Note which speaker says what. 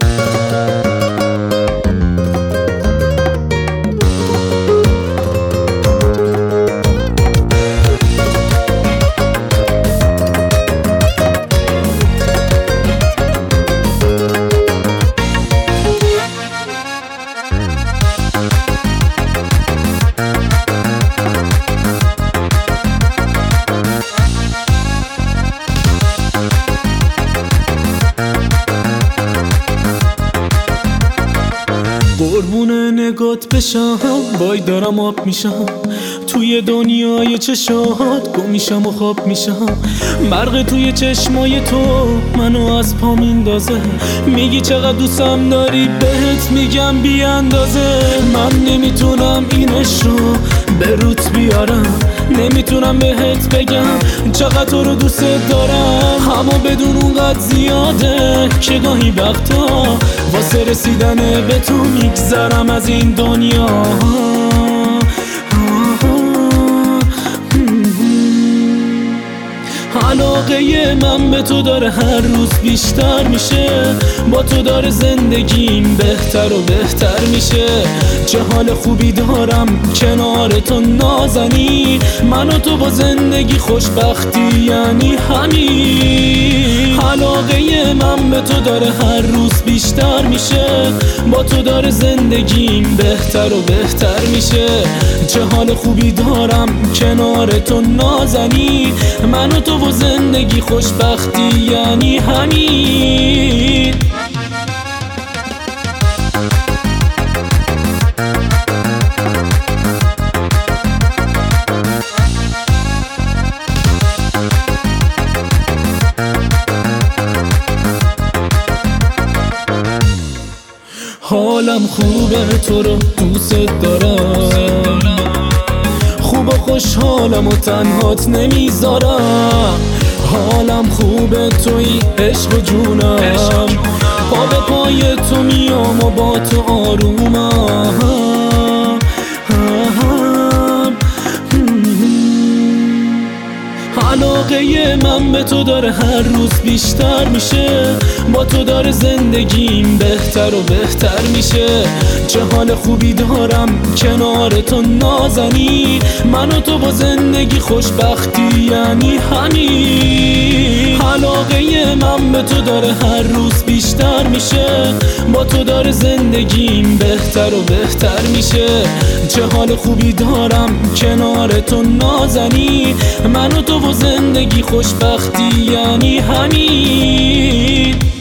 Speaker 1: قربون نگات بشم، وای دارم آب میشم توی دنیای چشات، گم میشم و خواب میشم. برق توی چشمای تو منو از پا میندازه، میگی چقدر دوستم داری، بهت میگم بی اندازه. من نمیتونم اینش رو به روت بیارم، نمیتونم بهت بگم چقدر تو رو دوست دارم، اما بدون اونقدر زیاده که گاهی وقتا واسه رسیدن به تو میگذرم از این دنیا. علاقه من به تو داره هر روز بیشتر میشه، با تو داره زندگیم بهتر و بهتر میشه. چه حال خوبی دارم کنار تو نازنی، من و تو با زندگی خوشبختی یعنی همین. علاقه من به تو داره هر روز بیشتر میشه، با تو داره زندگیم بهتر و بهتر میشه. چه حال خوبی دارم کنار تو نازنی، من و تو با زندگی خوشبختی یعنی همین. حالم خوبه تو رو دوست دارم، خوب و خوشحالم و تنهات نمیذارم. حالم خوبه توی عشق و جونم، پا به پای تو میام و با تو آرومم. علاقه من به تو داره هر روز بیشتر میشه، با تو داره زندگیم بهتر و بهتر میشه. چه حال خوبی دارم کنار تو نازنی، من و تو با زندگی خوشبختی یعنی همین. علاقه من به تو داره هر روز بیشتر میشه، با تو داره زندگیم بهتر و بهتر میشه. چه حال خوبی دارم کنار تو نازنی، من و تو با زندگی خوشبختی یعنی همین.